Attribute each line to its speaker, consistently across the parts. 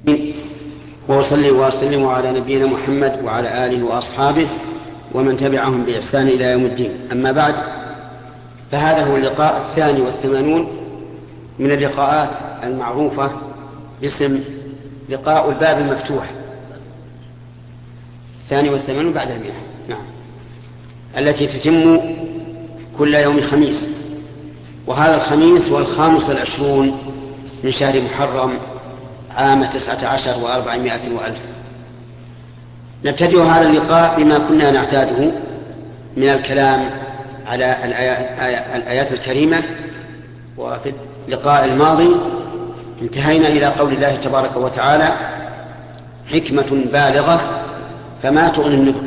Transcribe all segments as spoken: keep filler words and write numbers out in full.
Speaker 1: وأصلي وأسلم على نبينا محمد وعلى آله وأصحابه ومن تبعهم بإحسان إلى يوم الدين. أما بعد، فهذا هو اللقاء الثاني والثمانون من اللقاءات المعروفة باسم لقاء الباب المفتوح، الثاني والثمانون بعد المئة، نعم، التي تتم كل يوم خميس، وهذا الخميس هو الخامس والعشرون من شهر محرم عام تسعة عشر وأربعمائة وألف. نبتدئ هذا اللقاء بما كنا نعتاده من الكلام على الآيات الكريمة. وفي اللقاء الماضي انتهينا إلى قول الله تبارك وتعالى: حكمة بالغة فما تغني النذر.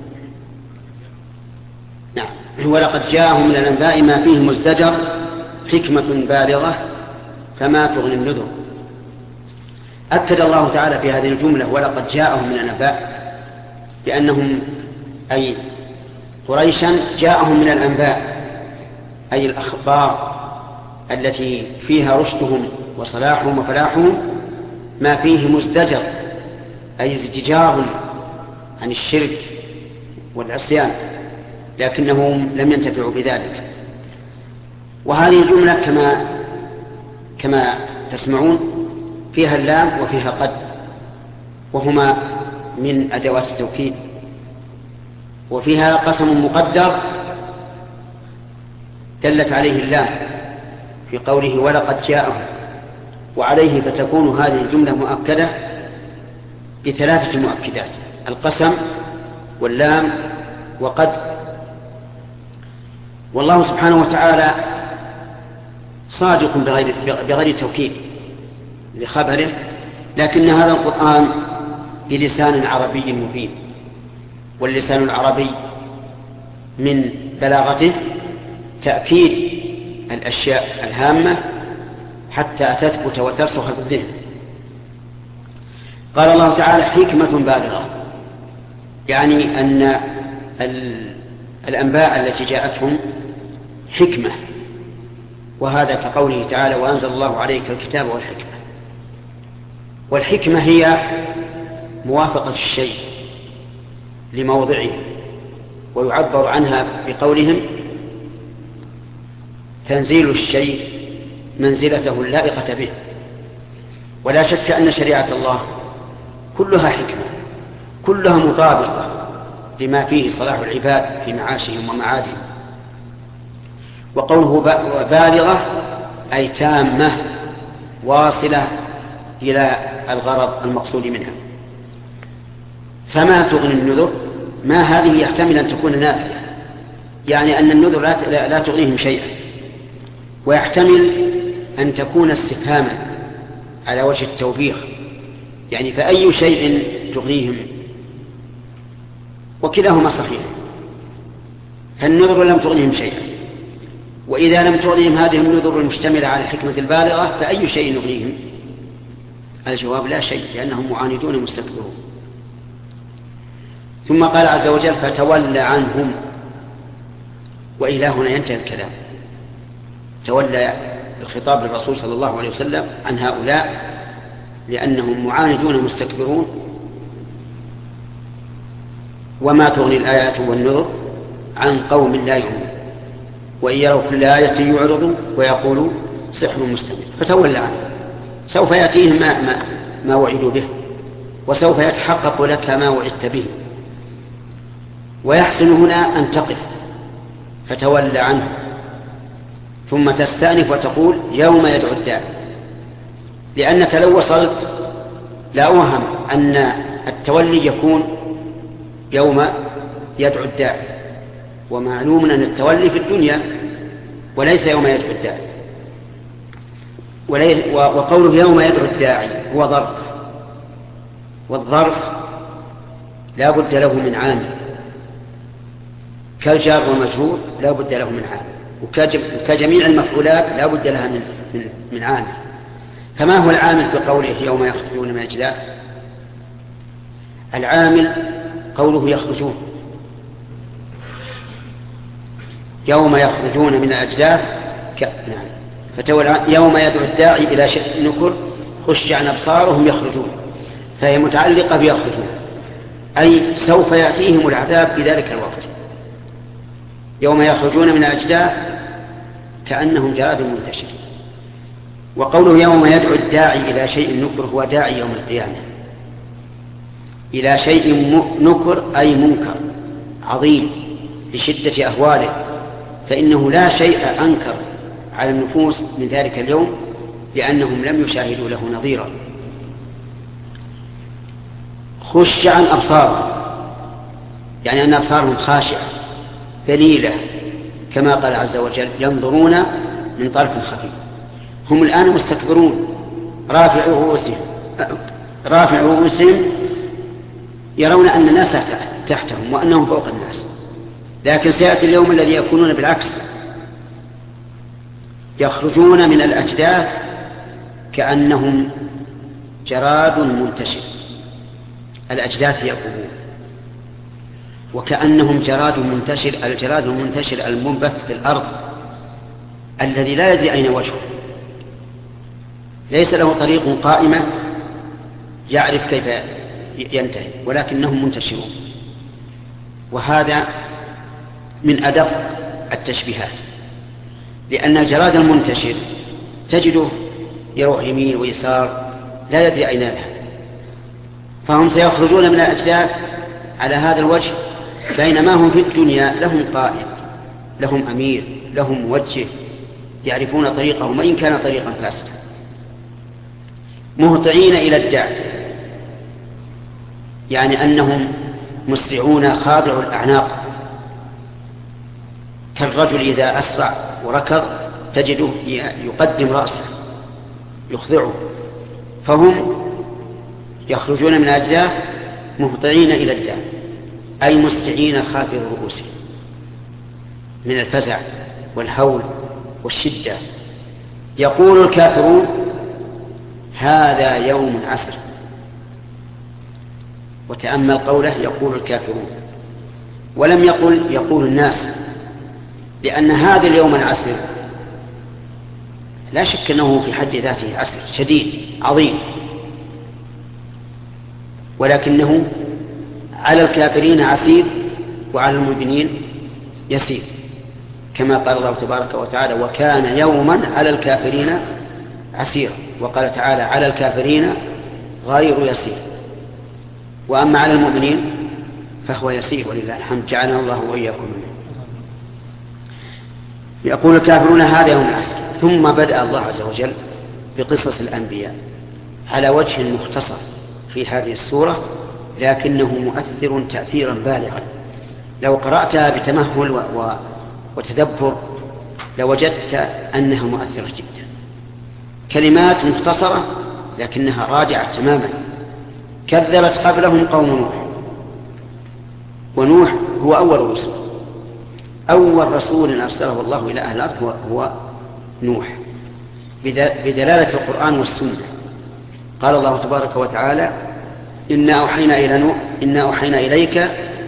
Speaker 1: نعم، ولقد جاءهم من الأنباء ما فيه مزدجر، حكمة بالغة فما تغني النذر. أكد الله تعالى في هذه الجملة ولقد جاءهم من الأنباء بأنهم أي قريشا جاءهم من الأنباء أي الأخبار التي فيها رشدهم وصلاحهم وفلاحهم ما فيه مزدجر أي ازدجار عن الشرك والعصيان، لكنهم لم ينتفعوا بذلك. وهذه الجملة كما كما تسمعون فيها اللام وفيها قد، وهما من أدوات التوكيد، وفيها قسم مقدر دلت عليه اللام في قوله ولقد جاءهم، وعليه فتكون هذه الجملة مؤكدة بثلاثة مؤكدات: القسم واللام وقد. والله سبحانه وتعالى صادق بغير, بغير توكيد لخبره، لكن هذا القرآن بلسان عربي مبين، واللسان العربي من بلاغته تأكيد الأشياء الهامة حتى تثبت وترسخ في الذهن. قال الله تعالى: حكمة بالغة، يعني أن الأنباء التي جاءتهم حكمة، وهذا كقوله تعالى: وأنزل الله عليك الكتاب والحكمة. والحكمة هي موافقة الشيء لموضعه، ويعبر عنها بقولهم تنزيل الشيء منزلته اللائقة به. ولا شك أن شريعة الله كلها حكمة، كلها مطابقة لما فيه صلاح العباد في معاشهم ومعادهم. وقوله بالغة أي تامة واصلة إلى الغرض المقصود منها. فما تغني النذر، ما هذه يحتمل أن تكون نافية، يعني أن النذر لا, لا تغنيهم شيئا، ويحتمل أن تكون استفهاما على وجه التوبيخ، يعني فأي شيء تغنيهم، وكلاهما صحيح. فالنذر لم تغنيهم شيئا، وإذا لم تغنيهم هذه النذر المشتملة على الحكمة البالغة فأي شيء يغنيهم؟ الجواب: لا شيء، لأنهم معاندون مستكبرون. ثم قال عز وجل: فتولى عنهم. وإلى هنا ينتهي الكلام، تولى الخطاب للرسول صلى الله عليه وسلم عن هؤلاء لأنهم معاندون مستكبرون. وما تغني الآيات والنذر عن قوم لا يؤمنون، وإن يروا كل آية يعرضوا ويقولوا سحر مستمر. فتولى عنهم، سوف يأتيهم ما, ما, ما وعدوا به، وسوف يتحقق لك ما وعدت به. ويحسن هنا أن تقف فتولى عنه، ثم تستأنف وتقول يوم يدعو الداعي، لأنك لو وصلت لا أوهم أن التولي يكون يوم يدعو الداعي، ومعلوم أن التولي في الدنيا وليس يوم يدعو الداعي. وقوله يوم يدعو الداعي هو ظرف، والظرف لا بد له من عامل، كالجار والمجرور لا بد له من عامل، وكجميع المفعولات لا بد لها من, من, من عامل. فما هو العامل في قوله يوم يخرجون من الأجداث؟ العامل قوله يخرجون، يوم يخرجون من الأجداث ك... نعم. فتولى يوم يدعو الداعي إلى شيء نكر خش عن أبصارهم يخرجون، فهي متعلقة بيخرجون، أي سوف يأتيهم العذاب في ذلك الوقت يوم يخرجون من الأجداث كأنهم جراد منتشر. وقوله يوم يدعو الداعي إلى شيء نكر هو داعي يوم القيامة إلى شيء نكر أي منكر عظيم لشدة أهواله، فإنه لا شيء أنكر على النفوس من ذلك اليوم لأنهم لم يشاهدوا له نظيرا. خش عن أبصارهم يعني أن أبصارهم خاشعة ذليلة كما قال عز وجل ينظرون من طرف خفي. هم الآن مستكبرون رافع رؤوسهم رافع رؤوسهم يرون أن الناس تحتهم وأنهم فوق الناس، لكن سيأتي اليوم الذي يكونون بالعكس يخرجون من الأجداث كأنهم جراد منتشر. الأجداث هي القبور، وكأنهم جراد منتشر. الجراد المنتشر المنبث في الأرض الذي لا يدري أين وجهه، ليس له طريق قائمة يعرف كيف ينتهي، ولكنهم منتشرون. وهذا من أدق التشبيهات، لأن الجراد المنتشر تجده يروح يمين ويسار لا يدري أين يذهب، فهم سيخرجون من الأجداث على هذا الوجه بينما هم في الدنيا لهم قائد لهم أمير لهم موجه يعرفون طريقهم وإن كان طريقا فاسدا. مهطعين إلى الداع يعني أنهم مسرعون خاضعوا الأعناق، كالرجل إذا أسرع وركض تجده يقدم رأسه يخضعه. فهم يخرجون من الأجداث مهطعين إلى الداع أي مسرعين خافض رؤوسهم من الفزع والهول والشدة. يقول الكافرون هذا يوم عسر. وتأمل قوله يقول الكافرون ولم يقل يقول الناس، لأن هذا اليوم العسر لا شك أنه في حد ذاته عسر شديد عظيم، ولكنه على الكافرين عسير وعلى المؤمنين يسير، كما قال الله تبارك وتعالى وكان يوما على الكافرين عسيرا، وقال تعالى على الكافرين غير يسير، وأما على المؤمنين فهو يسير ولله الحمد جعلنا الله وإياكم منه. يقول الكافرون هذا يوم العسر. ثم بدأ الله عز وجل بقصص الأنبياء على وجه مختصر في هذه السورة، لكنه مؤثر تأثيرا بالغا. لو قرأتها بتمهل و... و... وتدبر لوجدت أنها مؤثرة جدا. كلمات مختصرة لكنها راجعة تماما. كذبت قبلهم قوم نوح، ونوح هو أول رسول أول رسول أرسله الله إلى أهل الأرض هو, هو نوح بدلالة القرآن والسنة. قال الله تبارك وتعالى إنا أوحينا إلى نوح إنا أوحينا إليك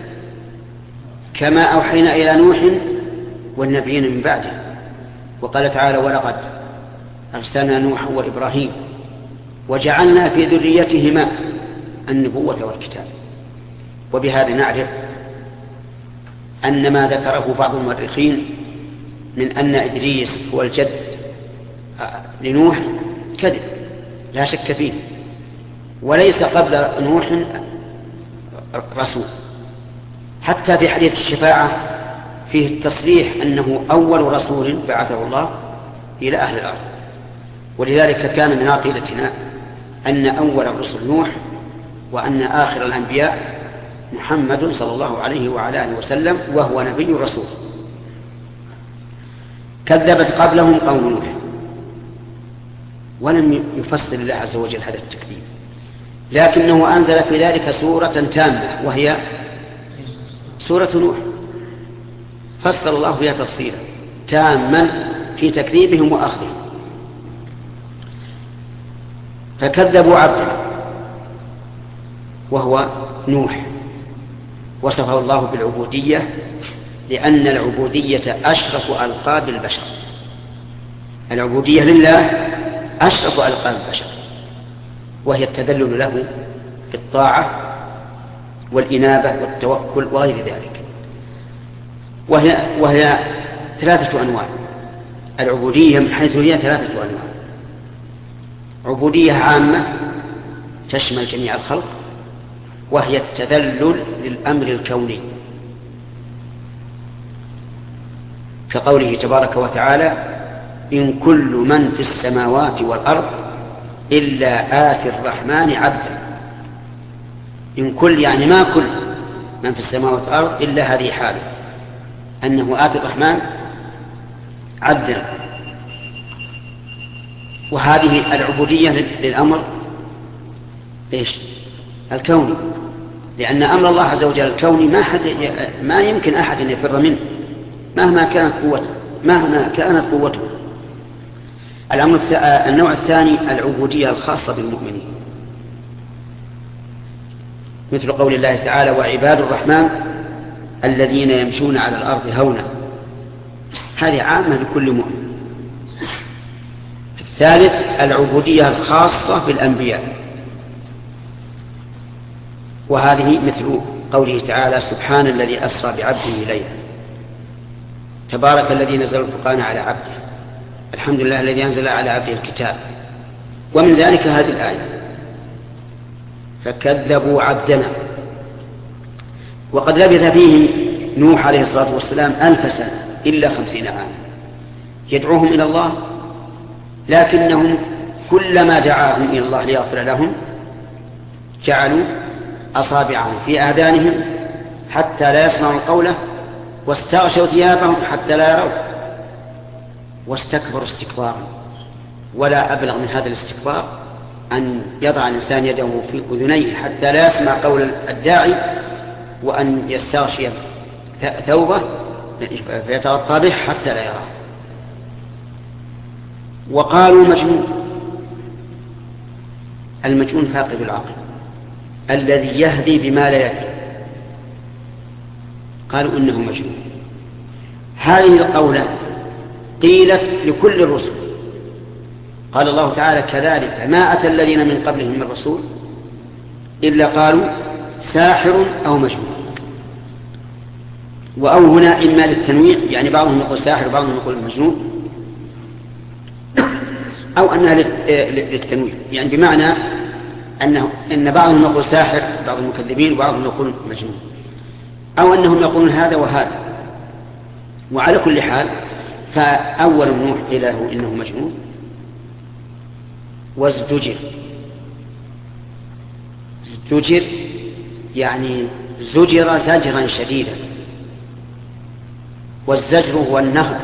Speaker 1: كما أوحينا إلى نوح والنبيين من بعده. وقال تعالى ولقد أرسلنا نوح وإبراهيم وجعلنا في ذريتهما النبوة والكتاب. وبهذا نعرف أن ما ذكره بعض المؤرخين من أن إدريس هو الجد لنوح كذب لا شك فيه، وليس قبل نوح رسول. حتى في حديث الشفاعة فيه التصريح أنه أول رسول بعثه الله إلى أهل الأرض. ولذلك كان من عقيدتنا أن أول الرسل نوح، وأن آخر الأنبياء محمد صلى الله عليه وعلى آله وسلم وهو نبي رسول. كذبت قبلهم قوم نوح، ولم يفسر الله عز وجل هذا التكذيب، لكنه أنزل في ذلك سورة تامة وهي سورة نوح، فسر الله فيها تفصيلا تاما في تكذيبهم وأخذهم. فكذبوا عبدا وهو نوح، وصفه الله بالعبودية لأن العبودية أشرف ألقاب البشر. العبودية لله أشرف ألقاب البشر، وهي التذلل له بالطاعة والإنابة والتوكل وغير ذلك. وهي, وهي ثلاثة أنواع. العبودية من حيث هي ثلاثة أنواع: عبودية عامة تشمل جميع الخلق، وهي التذلل للأمر الكوني، كقوله تبارك وتعالى: إن كل من في السماوات والأرض إلا آتي الرحمن عبدا. إن كل يعني ما كل من في السماوات والأرض إلا هذه حاله، أنه آتي الرحمن عبدا. وهذه العبودية للأمر إيش؟ الكوني، لأن أمر الله عز وجل الكوني ما, حد ما يمكن أحد أن يفر منه مهما كانت قوته مهما كانت قوته. الأمر النوع الثاني العبودية الخاصة بالمؤمنين، مثل قول الله تعالى: وعباد الرحمن الذين يمشون على الأرض هونا. هذه عامة لكل مؤمن. الثالث العبودية الخاصة بالأنبياء، وهذه مثل قوله تعالى: سبحان الذي أسرى بعبده ليلا، تبارك الذي نزل الفرقان على عبده، الحمد لله الذي أنزل على عبده الكتاب. ومن ذلك هذه الآية: فكذبوا عبدنا. وقد لبث فيهم نوح عليه الصلاة والسلام ألف سنة إلا خمسين عاما يدعوهم إلى الله، لكنهم كلما دعاهم إلى الله ليغفر لهم جعلوا أصابعهم في آذانهم حتى لا يسمعوا قوله، واستغشوا ثيابهم حتى لا يروا، واستكبروا استكبارا. ولا أبلغ من هذا الاستكبار أن يضع الإنسان يده في أذنيه حتى لا يسمع قول الداعي، وأن يستغشي ثوبه فيتغطى به حتى لا يراه. وقالوا مجنون. المجنون فاقد العقل الذي يهدي بما لا يهدي، قالوا إنه مجنون. هذه القولة قيلت لكل الرسل. قال الله تعالى: كذلك ما أتى الذين من قبلهم من رسول إلا قالوا ساحر أو مجنون. وأو هنا إما للتنويع، يعني بعضهم يقول ساحر وبعضهم يقول مجنون، أو أنها للتنويع، يعني بمعنى أنه إن بعضهم يقول ساحر بعض المكذبين وبعضهم يقول مجنون، أو أنهم يقولون هذا وهذا. وعلى كل حال فأول نوح قيل له إنه مجنون وازدجر. ازدجر يعني زجر زجرا شديدا، والزجر هو النهر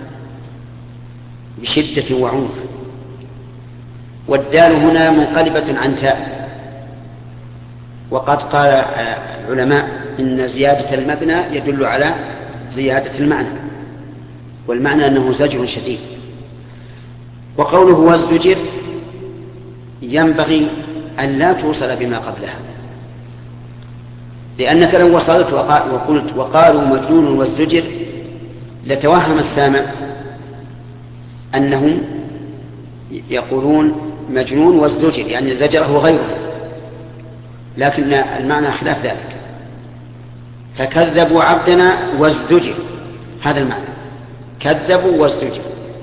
Speaker 1: بشدة وعنف. والدال هنا منقلبة عن تاء. وقد قال العلماء إن زيادة المبنى يدل على زيادة المعنى، والمعنى أنه زجر شديد. وقوله وازدجر ينبغي أن لا توصل بما قبلها، لأنك لو وصلت وقلت وقالوا مجنون وازدجر لتوهم السامع أنهم يقولون مجنون وازدجر يعني زجره غيره، لكن المعنى خلاف ذلك. فكذبوا عبدنا وازدجر، هذا المعنى، كذبوا وازدجر.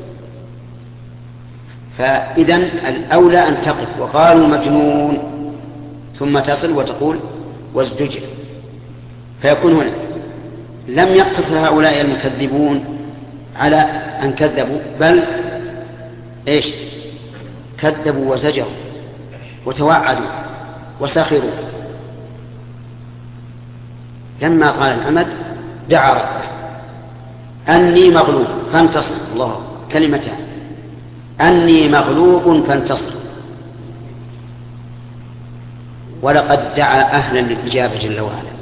Speaker 1: فإذن الأولى أن تقف وقالوا مجنون ثم تصل وتقول وازدجر، فيكون هنا لم يقتصر هؤلاء المكذبون على أن كذبوا، بل إيش كذبوا وزجروا وتوعدوا وسخروا. لما قال الأمد دعا ربه أني مغلوب فانتصر. الله كلمتان: أني مغلوب فانتصر. ولقد دعا أهلا للإجابة جل وعلا،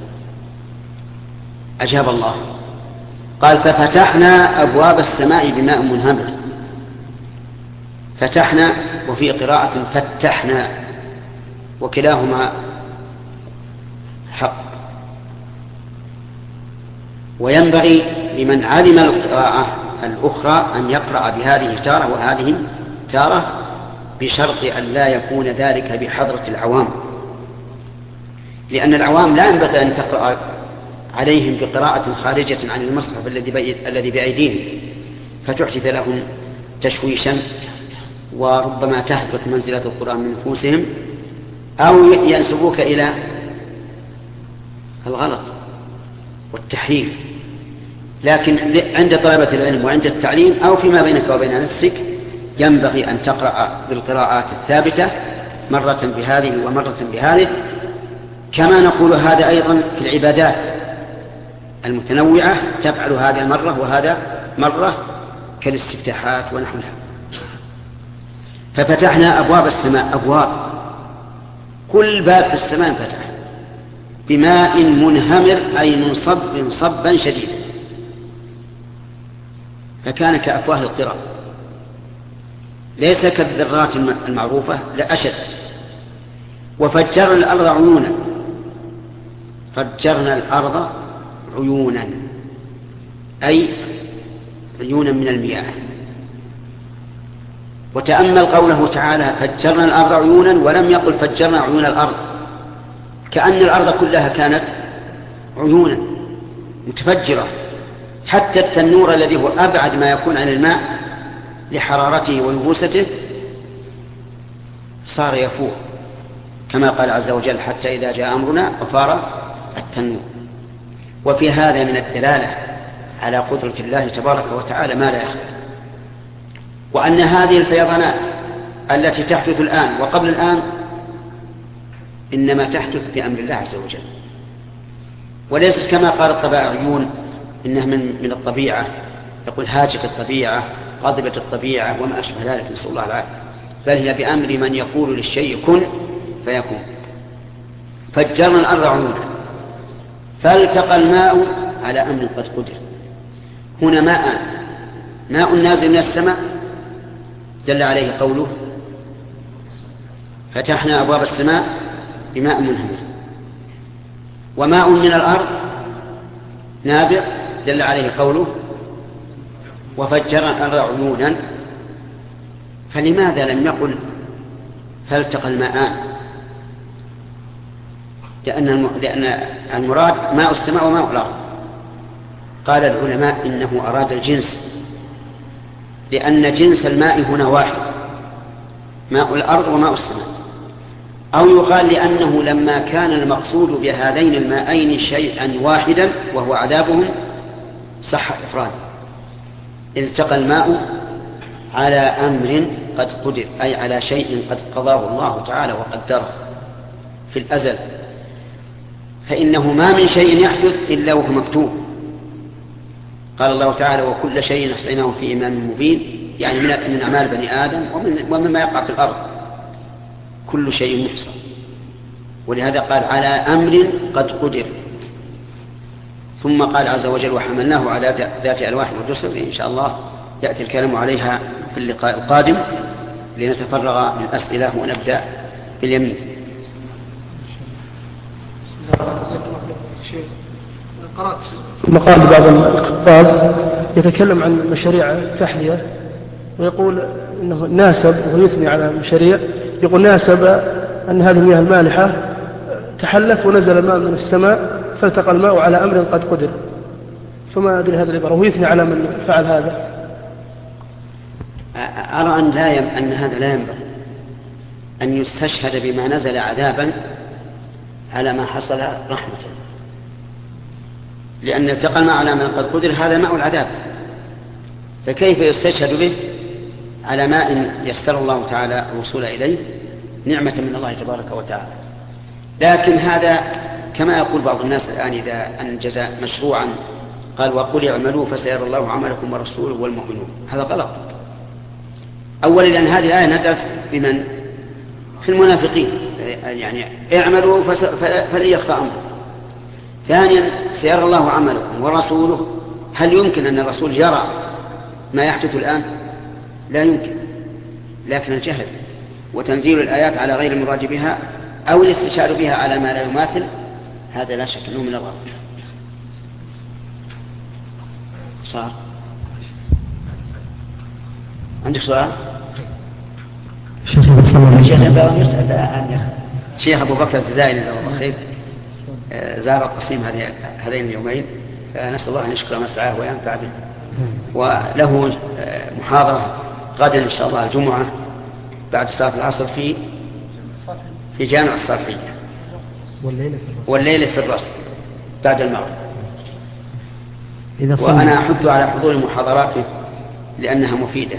Speaker 1: أجاب الله. قال: ففتحنا أبواب السماء بماء منهمر. فتحنا وفي قراءة فتحنا، وكلاهما حق. وينبغي لمن علم القراءة الأخرى أن يقرأ بهذه تارة وهذه تارة، بشرط أن لا يكون ذلك بحضرة العوام، لأن العوام لا ينبغي أن تقرأ عليهم بقراءة خارجة عن المصحف الذي الذي بأيديهم فتحدث لهم تشويشا وربما تهبط منزلة القرآن من نفوسهم أو ينسبوك إلى الغلط والتحريف. لكن عند طلبة العلم وعند التعليم أو فيما بينك وبين نفسك ينبغي أن تقرأ بالقراءات الثابتة مرة بهذه ومرة بهذه. كما نقول هذا أيضا في العبادات المتنوعة، تفعل هذا مرة وهذا مرة كالاستفتاحات ونحوها. ففتحنا أبواب السماء، أبواب كل باب في السماء انفتح بماء منهمر أي منصب صبا شديدا، فكان كأفواه القرى ليس كالذرات المعروفة لا أشد. وفجرنا الأرض عيونا، فجرنا الأرض عيونا أي عيونا من المياه. وتأمل قوله تعالى فجرنا الأرض عيونا ولم يقل فجرنا عيون الأرض، كأن الأرض كلها كانت عيونا متفجرة. حتى التنور الذي هو أبعد ما يكون عن الماء لحرارته ويبوسته صار يفور، كما قال عز وجل حتى إذا جاء أمرنا وفار التنور. وفي هذا من الدلالة على قدرة الله تبارك وتعالى ما لا يخفى، وأن هذه الفيضانات التي تحدث الآن وقبل الآن إنما تحدث بأمر الله عز وجل، وليست كما قال الطبائعيون إنها من, من الطبيعة، يقول هاجت الطبيعة غضبت الطبيعة وما أشبه ذلك، نسأل الله العافية، بل هي بأمر من يقول للشيء كن فيكون. فجرنا الأرض عيونا فالتقى الماء على أمر قد قدر. هنا ماء ماء نازل من السماء دل عليه قوله فتحنا أبواب السماء بماء منهمر، وماء من الأرض نابع دل عليه قوله وفجرنا الأرض عيونا. فلماذا لم يقل فالتقى الماءان؟ لأن لأن المراد ماء السماء وماء الأرض. قال العلماء إنه أراد الجنس، لأن جنس الماء هنا واحد، ماء الأرض وماء السماء. أو يقال لأنه لما كان المقصود بهذين الماءين شيئا واحدا وهو عذابهم صح إفراد. التقى الماء على أمر قد قدر أي على شيء قد قضاه الله تعالى وقدره في الأزل، فإنه ما من شيء يحدث إلا وهو مكتوب. قال الله تعالى وكل شيء أحصيناه في إمام مبين، يعني من أعمال بني آدم ومن ومما يقع في الأرض كل شيء محصى. ولهذا قال على أمر قد قدر. ثم قال عز وجل وحملناه على ذات ألواح ودسر. إن شاء الله يأتي الكلام عليها في اللقاء القادم لنتفرغ من الأسئلة ونبدأ باليمين.
Speaker 2: قرأت مقال بعض الكتاب يتكلم عن مشاريع التحلية ويقول إنه ناسب وهو يثني على مشاريع، يقول ناسب أن هذه المياه المالحة تحلت ونزل الماء من السماء فالتقى الماء على أمر قد قدر. فما أدري هذا العبارة ويثني على من فعل هذا.
Speaker 1: أرى أن, لا يم... أن هذا لا ينبغي أن يستشهد بما نزل عذابا على ما حصل رحمة، لأن التقى الماء على من قد قدر هذا ماء العذاب، فكيف يستشهد به على ماء يسر الله تعالى الوصول إليه نعمة من الله تبارك وتعالى. لكن هذا كما يقول بعض الناس الآن إذا أنجز مشروعا قال وقل اعملوا فسيرى الله عملكم ورسوله والمؤمنون، هذا غلط. أولا لأن هذه الآية نزلت بمن؟ في المنافقين، يعني اعملوا فلن يخفى أمركم. ثانيا سيرى الله عملكم ورسوله، هل يمكن أن الرسول يرى ما يحدث الآن؟ لا يمكن. لكن الجهل وتنزيل الآيات على غير المراد بها أو الاستشعار بها على ما لا يماثل هذا لا شك أنه من الغلط. صار عندك سؤال؟ شيخ أبو بكر الجزائري جزاه الله خير زار القصيم هذين اليومين، فنسأل الله أن يشكر مسعاه وينفع به. وله محاضرة غدا إن شاء الله الجمعة بعد صلاة العصر في في جامع الصالحية، والليلة في الرص بعد المغرب. وأنا أحث على حضور محاضراته لأنها مفيدة.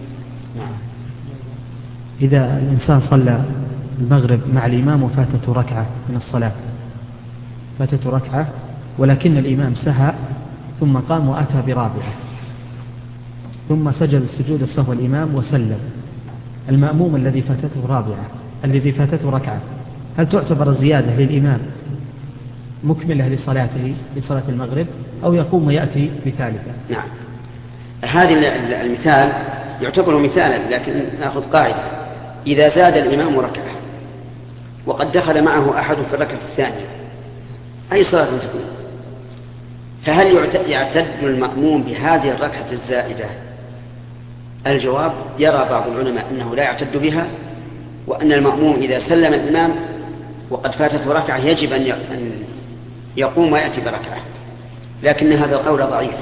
Speaker 3: إذا الإنسان صلى المغرب مع الإمام وفاتته ركعة من الصلاة، فاتته ركعة ولكن الإمام سهى ثم قام وأتى برابعة ثم سجد السجود السهو الإمام وسلم، المأموم الذي فاتته رابعة الذي فاتته ركعة هل تعتبر زيادة للإمام مكملة لصلاته لصلاة المغرب أو يقوم ويأتي بثالثة؟
Speaker 1: نعم، هذه المثال يعتبر مثالا، لكن نأخذ قاعدة: إذا زاد الإمام ركعة وقد دخل معه أحد في الركعة الثانية أي صلاة تكون، فهل يعتد المأموم بهذه الركعة الزائدة؟ الجواب: يرى بعض العلماء أنه لا يعتد بها، وأن المأموم إذا سلم الإمام وقد فاتته ركعة يجب أن يقوم ويأتي بركعة، لكن هذا القول ضعيف،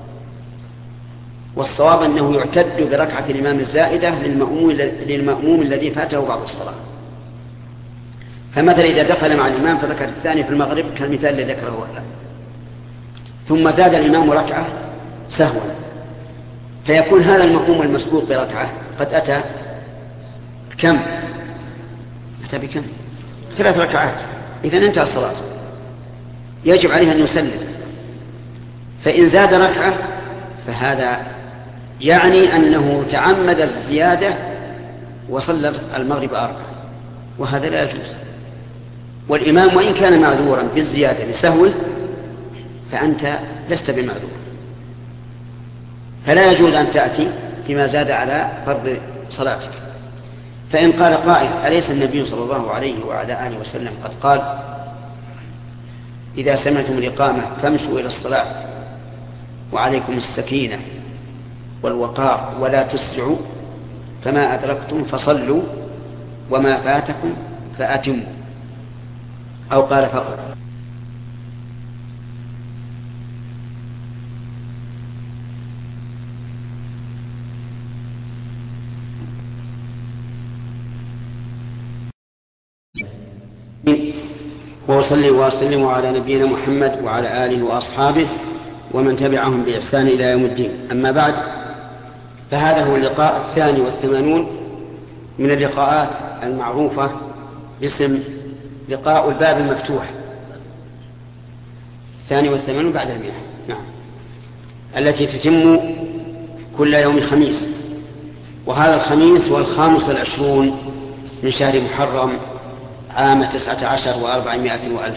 Speaker 1: والصواب أنه يعتد بركعة الإمام الزائدة للمأموم, للمأموم الذي فاته بعض الصلاة. فمثلا إذا دخل مع الإمام في الركعة الثانية في المغرب كالمثال الذي ذكره الآن، ثم زاد الإمام ركعة سهوا، فيكون هذا المأموم المسبوق بركعة قد أتى كم؟ أتى بكم؟ ثلاث ركعات، إذن انتهى الصلاة، يجب عليه أن يسلم. فإن زاد ركعة فهذا يعني أنه تعمد الزيادة وصلى المغرب أربعة، وهذا لا يجوز. والإمام وإن كان معذورا بالزيادة لسهوه فأنت لست بمعذور، فلا يجوز أن تأتي فيما زاد على فرض صلاتك. فإن قال قائل: أليس النبي صلى الله عليه وعلى آله وسلم قد قال: إذا سمعتم الإقامة فامشوا إلى الصلاة وعليكم السكينة والوقار ولا تسرعوا، فما أدركتم فصلوا وما فاتكم فأتموا، أو قال فقط. وأصلي وأسلم على نبينا محمد وعلى آله وأصحابه ومن تبعهم بإحسان إلى يوم الدين. أما بعد، فهذا هو اللقاء الثاني والثمانون من اللقاءات المعروفة باسم لقاء الباب المفتوح، الثاني والثمانون بعد المئة، نعم، التي تتم كل يوم خميس، وهذا الخميس هو الخامس والعشرون من شهر محرم عام تسعة عشر وأربعمائة وألف.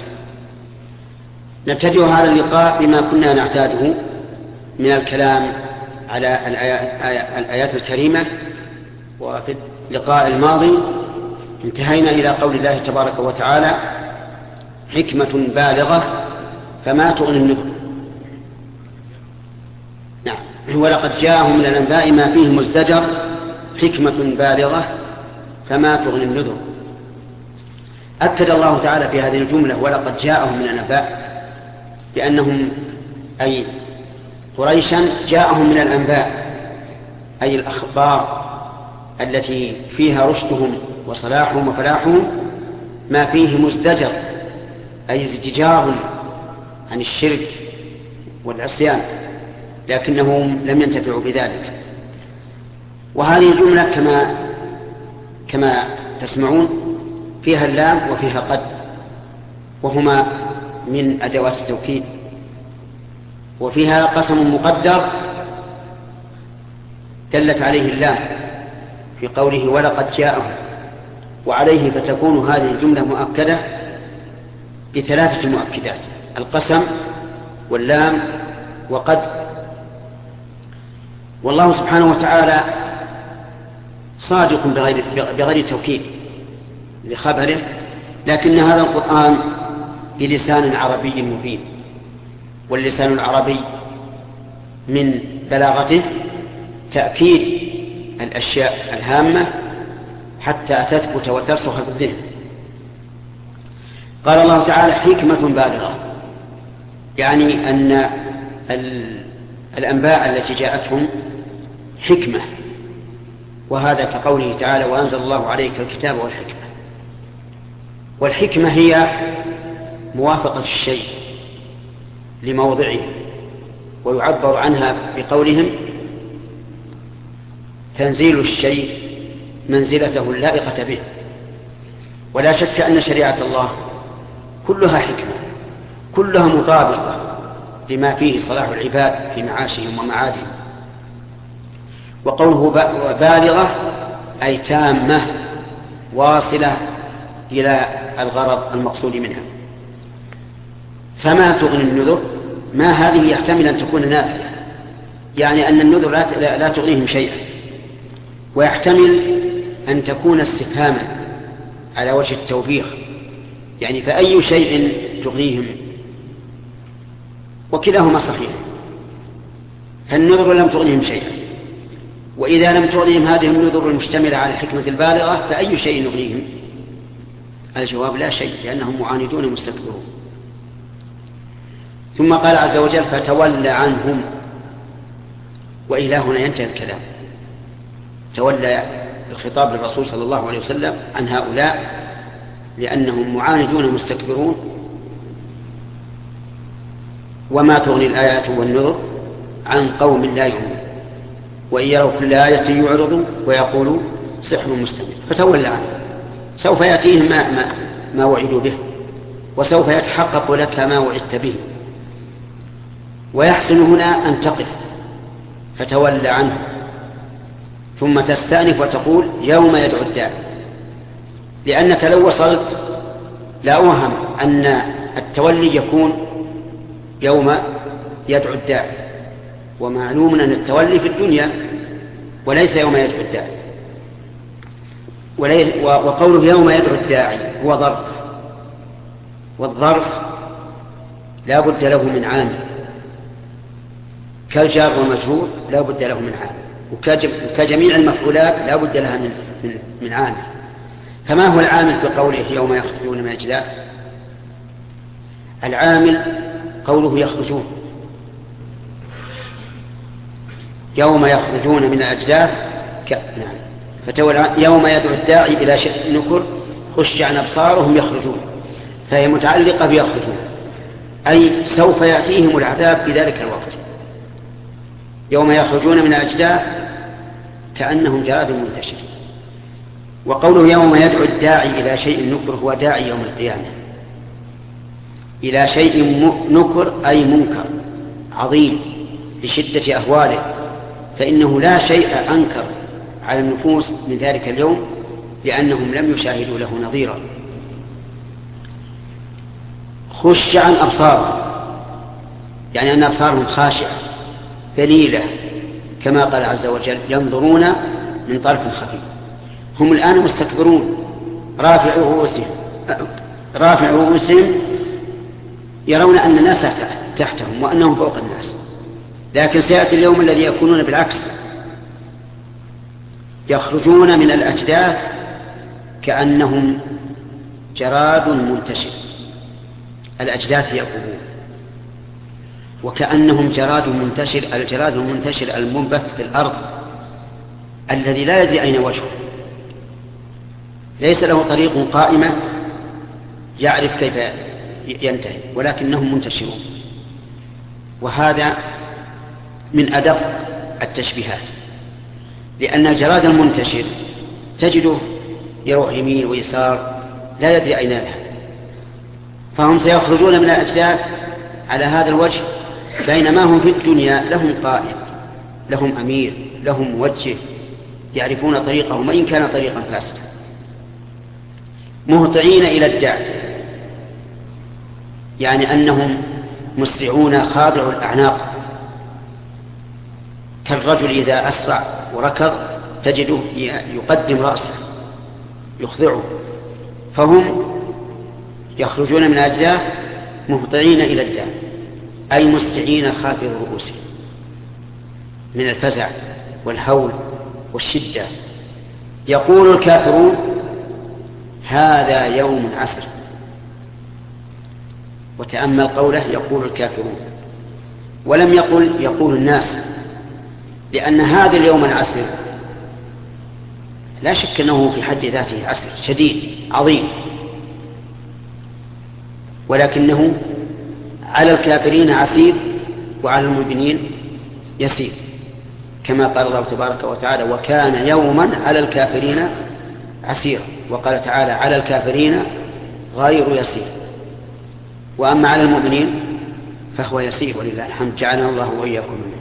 Speaker 1: نبتدئ هذا اللقاء بما كنا نعتاده من الكلام على الآيات الكريمة. وفي اللقاء الماضي انتهينا إلى قول الله تبارك وتعالى: حكمة بالغة فما تغني النذر. نعم، ولقد جاءهم من الأنباء ما فيه مزدجر، حكمة بالغة فما تغني النذر. أكد الله تعالى في هذه الجملة ولقد جاءهم من الأنباء بأنهم أي قريشا جاءهم من الأنباء أي الأخبار التي فيها رشدهم وصلاحهم وفلاحهم ما فيه مزدجر أي ازدجار عن الشرك والعصيان، لكنهم لم ينتفعوا بذلك. وهذه الجملة كما كما تسمعون فيها اللام وفيها قد، وهما من أدوات التوكيد، وفيها قسم مقدر دلت عليه اللام في قوله ولقد جاءهم، وعليه فتكون هذه الجملة مؤكدة بثلاثة مؤكدات: القسم واللام وقد. والله سبحانه وتعالى صادق بغير, بغير توكيد لخبره، لكن هذا القرآن بلسان عربي مبين، واللسان العربي من بلاغته تأكيد الأشياء الهامة حتى تثبت وترسخ في الذهن. قال الله تعالى حكمة بالغة، يعني أن الأنباء التي جاءتهم حكمة، وهذا كقوله تعالى وأنزل الله عليك الكتاب والحكمة. والحكمة هي موافقة الشيء لموضعه، ويعبر عنها بقولهم تنزيل الشيء منزلته اللائقة به. ولا شك أن شريعة الله كلها حكمة، كلها مطابقة لما فيه صلاح العباد في معاشهم ومعادهم. وقوله بالغة أي تامة واصلة إلى الغرض المقصود منها. فما تغني النذر؟ ما هذه يحتمل أن تكون نافية، يعني أن النذر لا, لا تغنيهم شيئا، ويحتمل أن تكون استفهاما على وجه التوبيخ، يعني فأي شيء تغنيهم؟ وكلاهما صحيح، فالنذر لم تغنيهم شيئا، وإذا لم تغنيهم هذه النذر المشتملة على الحكمة البالغة فأي شيء يغنيهم؟ الجواب لا شيء، لأنهم معاندون مستكبرون. ثم قال عز وجل فتولى عنهم، وإلى هنا ينتهي الكلام. تولى الخطاب للرسول صلى الله عليه وسلم عن هؤلاء لأنهم معاندون مستكبرون. وما تغني الآيات والنذر عن قوم لا يؤمنون وإن يروا كل آية يعرضوا ويقولوا سحر مستمر. فتولى عنهم، سوف يأتيهم ما, ما, ما وعدوا به، وسوف يتحقق لك ما وعدت به. ويحسن هنا أن تقف فتولى عنه، ثم تستأنف وتقول يوم يدعو الداعي، لأنك لو وصلت لا أوهم أن التولي يكون يوم يدعو الداعي، ومعلوم أن التولي في الدنيا وليس يوم يدعو الداعي. وقوله يوم يدعو الداعي هو ظرف، والظرف لا بد له من عامل، كالجار والمجرور لا بد له من عامل، وكجميع المفعولات لا بد لها من, من, من عامل. فما هو العامل في قوله يوم يخرجون من الأجداث؟ العامل قوله يخرجون، يوم يخرجون من الأجداث ك... نعم. فتولى يوم يدعو الداعي إلى شيء نكر خش عن أبصارهم يخرجون، فهي متعلقة بيخرجون، أي سوف يأتيهم العذاب في ذلك الوقت. يوم يخرجون من الأجداث كأنهم جراد منتشر. وقوله يوم يدعو الداعي إلى شيء نكر هو داعي يوم القيامة إلى شيء نكر أي منكر عظيم لشدة أهواله، فإنه لا شيء أنكر على النفوس من ذلك اليوم لأنهم لم يشاهدوا له نظيرا. خش عن أبصارهم، يعني أن أبصارهم خاشعة ذليلة، كما قال عز وجل ينظرون من طرف خفي. هم الآن مستكبرون رافع رؤوسهم رافع رؤوسهم يرون أن الناس تحتهم وأنهم فوق الناس، لكن سيأتي اليوم الذي يكونون بالعكس، يخرجون من الأجداث كأنهم جراد منتشر. الأجداث هي القبور، وكأنهم جراد منتشر. الجراد المنتشر المنبث في الأرض الذي لا يدري أين وجهه، ليس له طريق قائمة يعرف كيف ينتهي، ولكنهم منتشرون. وهذا من أدق التشبيهات، لأن الجراد المنتشر تجده يروح يمين ويسار لا يدري أين يذهب، فهم سيخرجون من الأجداث على هذا الوجه، بينما هم في الدنيا لهم قائد، لهم أمير، لهم موجه، يعرفون طريقهم وإن كان طريقا فاسدا. مهطعين إلى الداعي، يعني أنهم مسرعون خاضعوا الأعناق، كالرجل إذا أسرع وركض تجده يقدم رأسه يخضعه. فهم يخرجون من الأجداث مهطعين إلى الداعي، أي مسرعين خافض رؤوسهم من الفزع والهول والشدة. يقول الكافرون هذا يوم عسر، وتأمل قوله يقول الكافرون، ولم يقل يقول الناس، لأن هذا اليوم العسر لا شك أنه في حد ذاته عسر شديد عظيم، ولكنه على الكافرين عسير وعلى المؤمنين يسير، كما قال الله تبارك وتعالى وكان يوما على الكافرين عسيرا، وقال تعالى على الكافرين غير يسير، وأما على المؤمنين فهو يسير ولله الحمد، جعلنا الله وإياكم منه.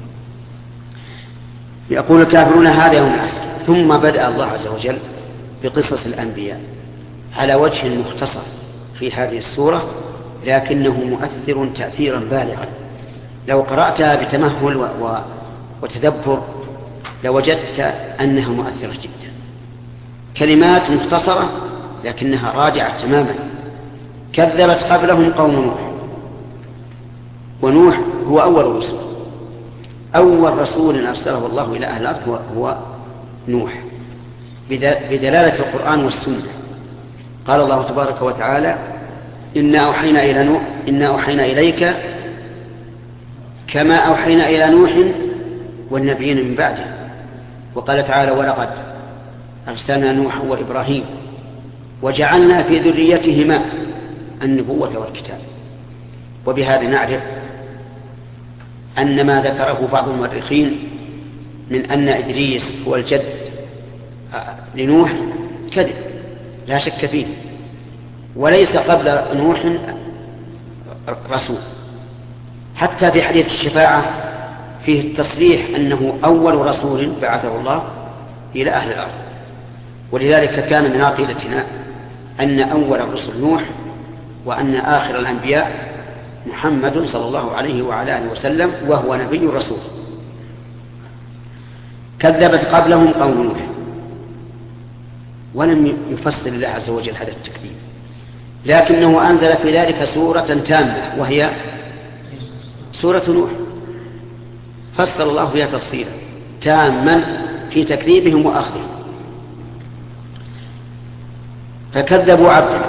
Speaker 1: يقول الكافرون هذا يوم العسر. ثم بدأ الله عز وجل بقصص الأنبياء على وجه مختصر في هذه السورة، لكنه مؤثر تأثيرا بالغا، لو قرأتها بتمهل و... وتدبر لوجدت أنها مؤثرة جدا. كلمات مختصرة لكنها راجعة تماما. كذبت قبلهم قوم نوح، ونوح هو أول رسول، أول رسول أرسله الله إلى أهل الأرض هو, هو نوح بدلالة القرآن والسنة. قال الله تبارك وتعالى إنا أوحينا إلى نوح إنا أوحينا إليك كما أوحينا إلى نوح والنبيين من بعده. وقال تعالى ولقد أرسلنا نوح وإبراهيم وجعلنا في ذريتهما النبوة والكتاب. وبهذا نعرف أن ما ذكره بعض المؤرخين من أن إدريس هو الجد لنوح كذب لا شك فيه، وليس قبل نوح رسول. حتى في حديث الشفاعة فيه التصريح أنه أول رسول بعثه الله إلى أهل الأرض. ولذلك كان من عقيدتنا أن أول الرسل نوح، وأن آخر الأنبياء محمد صلى الله عليه وعلى آله وسلم وهو نبي رسول. كذبت قبلهم قوم نوح، ولم يفسر الله عز وجل هذا التكذيب، لكنه أنزل في ذلك سورة تامة وهي سورة نوح، فصل الله فيها تفصيلا تاما في تكذيبهم وأخذهم. فكذبوا عبدا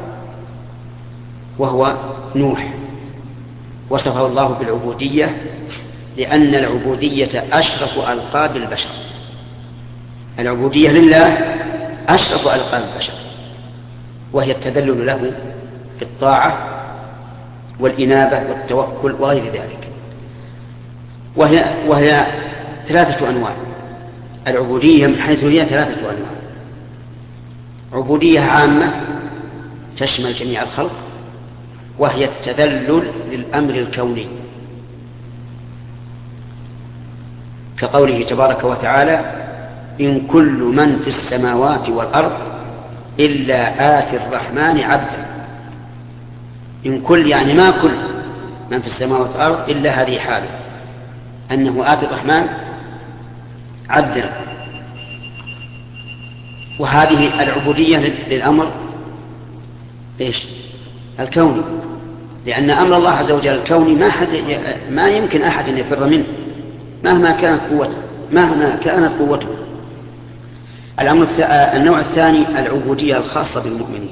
Speaker 1: وهو نوح، وصفه الله بالعبودية لأن العبودية أشرف ألقاب البشر. العبودية لله أشرف ألقاب البشر، وهي التذلل له في الطاعة والإنابة والتوكل وغير ذلك. وهي, وهي ثلاثة أنواع. العبودية من حيث هي ثلاثة أنواع: عبودية عامة تشمل جميع الخلق، وهي التذلل للأمر الكوني، كقوله تبارك وتعالى إن كل من في السماوات والأرض إلا آتي الرحمن عبدا. إن كل يعني ما كل من في السماوات والأرض إلا هذه حاله، أنه آتي الرحمن عبدا. وهذه العبودية للأمر إيش؟ الكوني، لأن أمر الله عز وجل الكوني ما, حد ما يمكن أحد أن يفر منه مهما كانت قوته مهما كانت قوته. الأمر النوع الثاني العبودية الخاصة بالمؤمنين،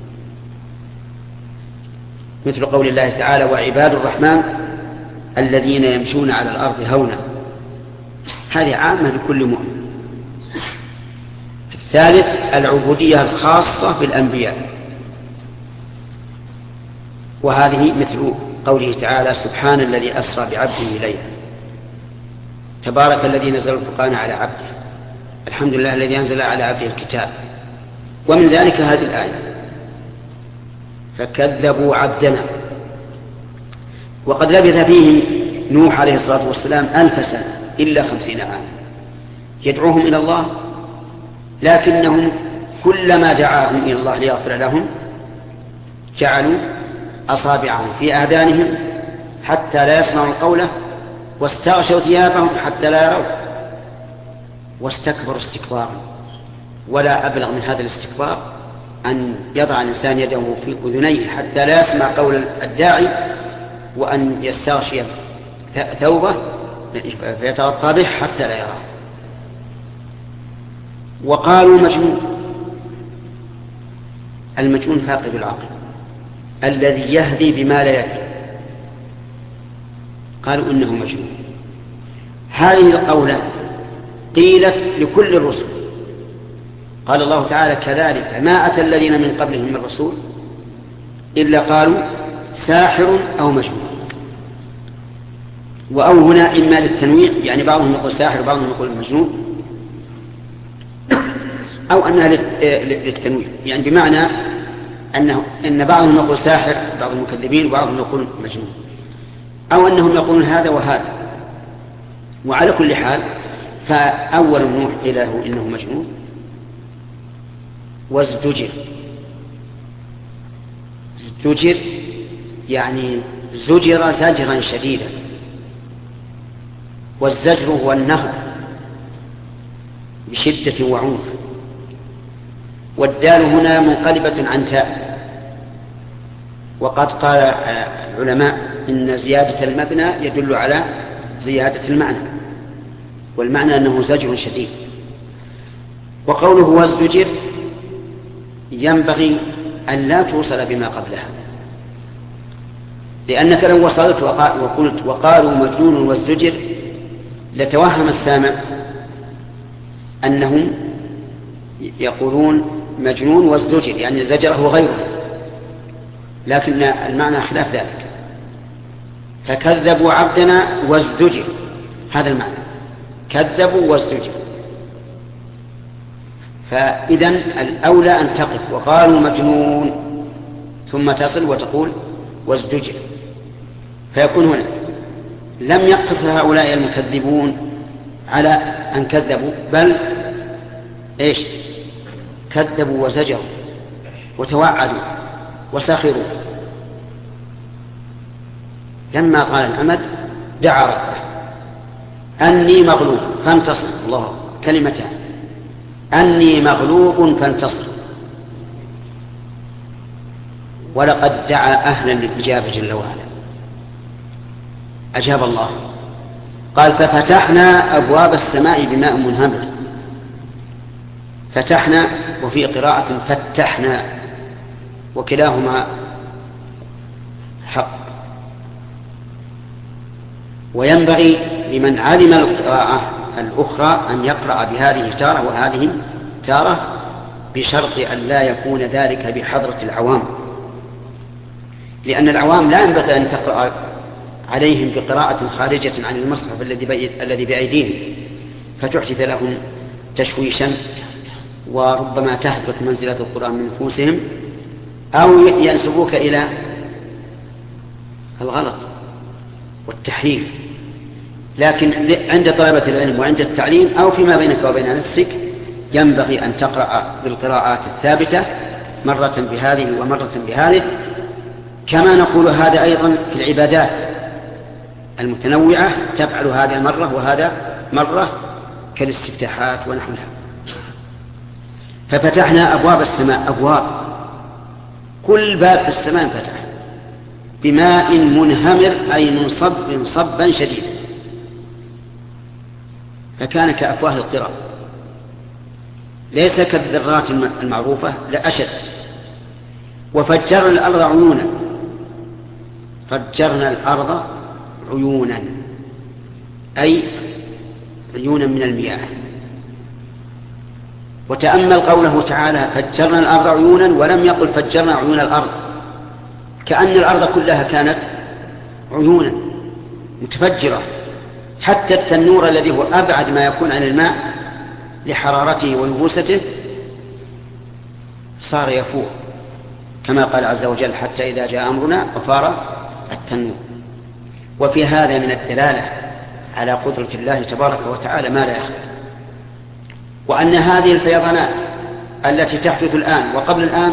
Speaker 1: مثل قول الله تعالى وعباد الرحمن الذين يمشون على الأرض هونا، هذه عامة لكل مؤمن. الثالث العبودية الخاصة بالأنبياء، وهذه مثل قوله تعالى سبحان الذي أسرى بعبده ليلا، تبارك الذي نزل الفرقان على عبده، الحمد لله الذي أنزل على عبده الكتاب. ومن ذلك هذه الآية فكذبوا عبدنا. وقد لبث فيهم نوح عليه الصلاة والسلام ألف سنة إلا خمسين عاما يدعوهم إلى الله، لكنهم كلما دعاهم إلى الله ليغفر لهم جعلوا أصابعهم في آذانهم حتى لا يسمعوا قوله، واستغشوا ثيابهم حتى لا يروا، واستكبروا استكبارا. ولا أبلغ من هذا الاستكبار أن يضع الإنسان يده في أذنيه حتى لا يسمع قول الداعي، وأن يستغشي ثوبه فيتغطى به حتى لا يراه. وقالوا مجنون. المجنون فاقد العقل، الذي يهدي بما لا يهدي، قالوا إنه مجنون. هذه القولة قيلت لكل الرسل، قال الله تعالى كذلك ما أتى الذين من قبلهم من رسول إلا قالوا ساحر أو مجنون. وأو هنا إما للتنويع، يعني بعضهم يقول ساحر وبعضهم يقول مجنون، أو أنها للتنويع، يعني بمعنى أنه إن بعضهم يقول ساحر بعض المكذبين وبعضهم يقول مجنون، أو أنهم يقولون هذا وهذا. وعلى كل حال فأول نوح قيل له إنه مجنون وازدجر. ازدجر يعني زجر زجرا شديدا، والزجر هو النهر بشدة وعنف، والدال هنا منقلبة عن تاء. وقد قال العلماء إن زيادة المبنى يدل على زيادة المعنى، والمعنى أنه زجر شديد. وقوله وازدجر ينبغي أن لا توصل بما قبلها، لأنك لو وصلت وقلت وقالوا مجنون وازدجر لتوهم السامع أنهم يقولون مجنون وازدجر يعني زجره غيره، لكن المعنى خلاف ذلك. فكذبوا عبدنا وازدجر، هذا المعنى، كذبوا وازدجر. فإذن الأولى أن تقف وقالوا مجنون ثم تصل وتقول وازدجر، فيكون هنا لم يقتصر هؤلاء المكذبون على أن كذبوا، بل إيش كذبوا وزجروا وتوعدوا وسخروا. لما قال الأمد دعا ربه أني مغلوب فانتصر، الله كلمتان، أني مغلوب فانتصر. ولقد دعا أهلا للإجابة جل وعلا، أجاب الله. قال ففتحنا أبواب السماء بماء منهمر. فتحنا وفي قراءة فتحنا، وكلاهما حق. وينبغي لمن علم القراءة الأخرى أن يقرأ بهذه تارة وهذه تارة، بشرط أن لا يكون ذلك بحضرة العوام، لأن العوام لا ينبغي أن تقرأ عليهم بقراءة خارجة عن المصحف الذي بأيديهم فتحدث لهم تشويشا، وربما تهبط منزلة القرآن من نفوسهم، أو ينسبوك إلى الغلط والتحريف. لكن عند طلبة العلم وعند التعليم أو فيما بينك وبين نفسك ينبغي أن تقرأ بالقراءات الثابتة، مرة بهذه ومرة بهذه. كما نقول هذا أيضا في العبادات المتنوعة، تفعل هذا مرة وهذا مرة كالاستفتاحات ونحوها. ففتحنا أبواب السماء، أبواب كل باب في السماء انفتح بماء منهمر أي منصب صبا شديدا، فكان كأفواه القرى، ليس كالذرات المعروفة لا أشد. وفجرنا الأرض عيونا، فجرنا الأرض عيونا أي عيونا من المياه. وتأمل قوله تعالى فجرنا الأرض عيونا، ولم يقل فجرنا عيون الأرض، كأن الأرض كلها كانت عيونا متفجرة. حتى التنور الذي هو أبعد ما يكون عن الماء لحرارته ويبوسته صار يفور، كما قال عز وجل حتى إذا جاء أمرنا وفار التنور. وفي هذا من الدلالة على قدرة الله تبارك وتعالى ما لا يخفى، وأن هذه الفيضانات التي تحدث الآن وقبل الآن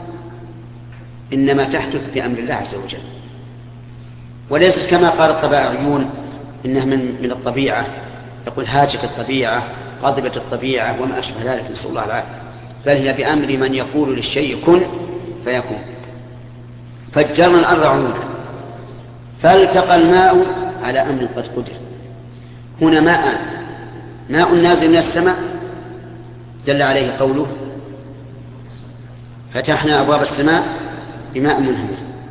Speaker 1: إنما تحدث بأمر الله عز وجل، وليست كما قال الطبائعيون إنها من من الطبيعة، يقول هاجت الطبيعة غضبت الطبيعة وما أشبه ذلك، نسأل الله العافية، بل هي بأمر من يقول للشيء كن فيكون. فجرنا الأرض عيونا فالتقى الماء على أمر قد قدر. هنا ماء ماء نازل من السماء دل عليه قوله فتحنا أبواب السماء بماء منهمر.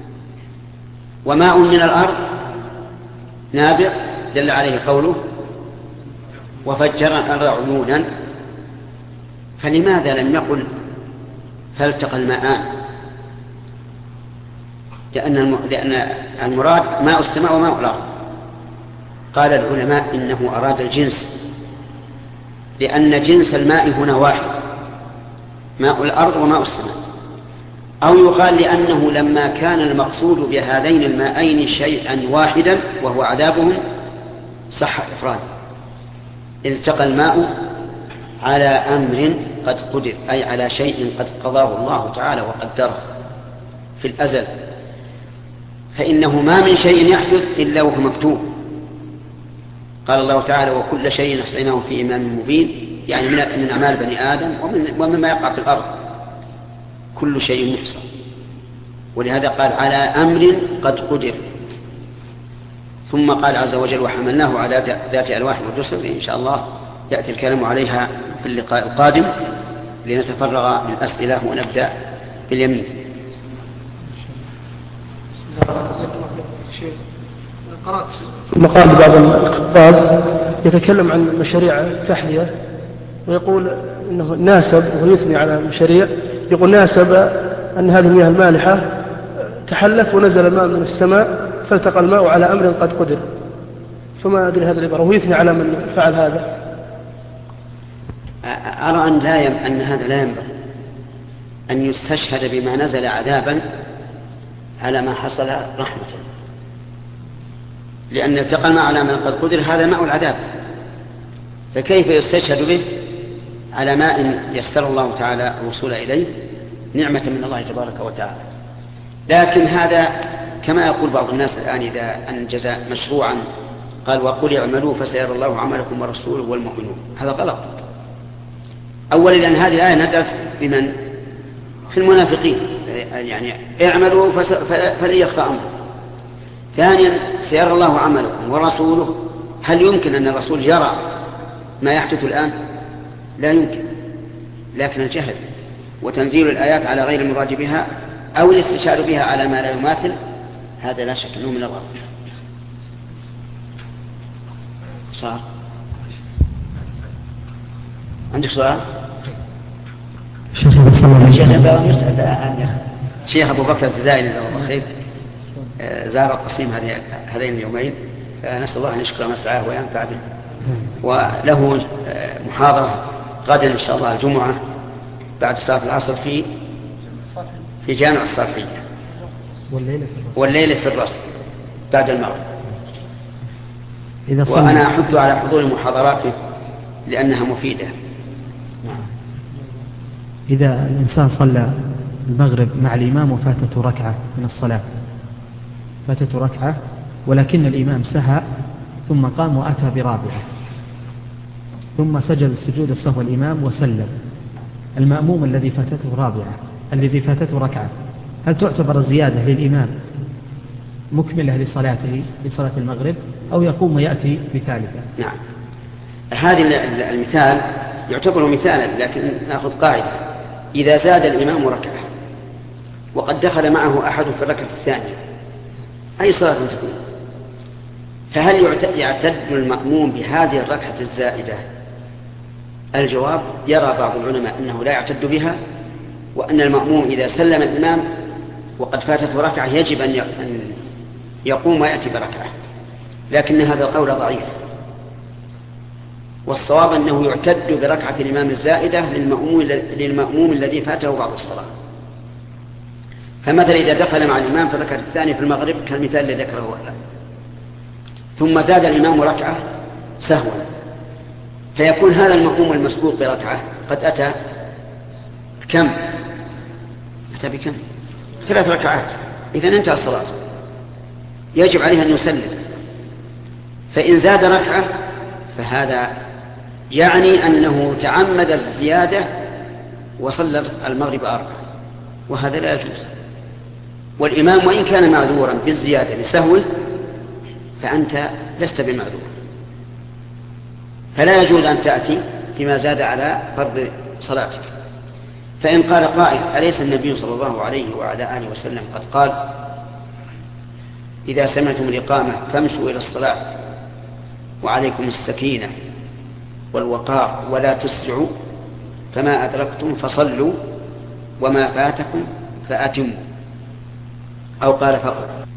Speaker 1: وماء من الأرض نابع دل عليه قوله وفجرنا الأرض عيونا، فلماذا لم يقل فالتقى الماءان؟ لأن لأن المراد ماء السماء وماء الأرض. قال العلماء إنه أراد الجنس، لأن جنس الماء هنا واحد، ماء الأرض وماء السماء. أو يقال لأنه لما كان المقصود بهذين الماءين شيئا واحدا وهو عذابهم صح إفراد. التقى الماء على أمر قد قدر، أي على شيء قد قضاه الله تعالى وقدره في الأزل، فإنه ما من شيء يحدث إلا وهو مكتوب. قال الله تعالى وكل شيء أحصيناه في إمام مبين، يعني من أعمال بني آدم ومما يقع في الأرض كل شيء محصى. ولهذا قال على أمر قد قدر. ثم قال عز وجل وحملناه على ذات ألواح ودسر. إن شاء الله يأتي الكلام عليها في اللقاء القادم لنتفرغ للأسئلة ونبدأ باليمين.
Speaker 2: مقال بعض الكتاب يتكلم عن مشاريع التحلية ويقول إنه ناسب، وهو يثني على مشاريع، يقول ناسب أن هذه المياه المالحة تحلت ونزل الماء من السماء فالتقى الماء على أمر قد قدر. فما أدري هذا العبارة، وهو يثني على من فعل هذا.
Speaker 1: أرى أن, لا يم... أن هذا لا ينبغي أن يستشهد بما نزل عذابا على ما حصل رحمة، لأن التقى الماء على من قد قدر هذا ماء العذاب، فكيف يستشهد به على ماء يسر الله تعالى الوصول إليه نعمة من الله تبارك وتعالى؟ لكن هذا كما يقول بعض الناس الآن إذا أنجز مشروعا قال وقل اعملوا فسيرى الله عملكم ورسوله والمؤمنون، هذا غلط. أولا لأن هذه الآية ندف بمن؟ في المنافقين، يعني اعملوا فليخفى أمركم. ثانيا سيرى الله عملكم ورسوله، هل يمكن أن الرسول يرى ما يحدث الآن؟ لا يمكن. لكن الجهل وتنزيل الآيات على غير المراد بها أو الاستشهاد بها على ما لا يماثل هذا لا شك أنه من الغلط. صار عندك سؤال؟ شيخ أبو بكر الجزائري الله خير زار القصيم هذين اليومين، فنسأل الله أن يشكر مسعاه وينفع به. وله محاضرة غدا إن شاء الله الجمعة بعد صلاة العصر في في جامع الصرفية، والليلة في الرصد بعد المغرب. وأنا أحث على حضور محاضراته لأنها مفيدة.
Speaker 3: إذا الإنسان صلى المغرب مع الإمام وفاتته ركعة من الصلاة، فاتته ركعة ولكن الإمام سهى ثم قام وأتى برابعة ثم سجد السجود السهو الإمام وسلم، المأموم الذي فاتته رابعة الذي فاتته ركعة هل تعتبر الزيادة للإمام مكملة لصلاته لصلاة المغرب أو يقوم ويأتي بثالثة؟
Speaker 1: نعم، هذا المثال يعتبر مثالا، لكن نأخذ قاعدة: إذا زاد الإمام ركعة وقد دخل معه أحد في الركعة الثانية أي صلاة تكون، فهل يعتد المأموم بهذه الركعة الزائدة؟ الجواب: يرى بعض العلماء أنه لا يعتد بها، وأن المأموم إذا سلم الإمام وقد فاتته ركعة يجب أن يقوم ويأتي بركعة، لكن هذا القول ضعيف، والصواب أنه يعتد بركعة الإمام الزائدة للمأموم, للمأموم الذي فاته بعض الصلاة. فمثلا إذا دخل مع الإمام في الركعة الثانية في المغرب كالمثال الذي ذكره الآن، ثم زاد الإمام ركعة سهوا، فيكون هذا المأموم المسبوق بركعة قد أتى كم؟ أتى بكم؟ ثلاث ركعات، إذا انتهى الصلاة، يجب عليه أن يسلم. فإن زاد ركعة فهذا يعني أنه تعمد الزيادة وصلى المغرب أربعة، وهذا لا يجوز. والإمام وإن كان معذورا بالزيادة لسهوه فأنت لست بمعذور، فلا يجوز أن تأتي فيما زاد على فرض صلاتك. فإن قال قائل: أليس النبي صلى الله عليه وعلى آله وسلم قد قال إذا سمعتم الإقامة فامشوا إلى الصلاة وعليكم السكينة والوقار ولا تسرعوا، فما أدركتم فصلوا وما فاتكم فأتموا، أو قال فقط.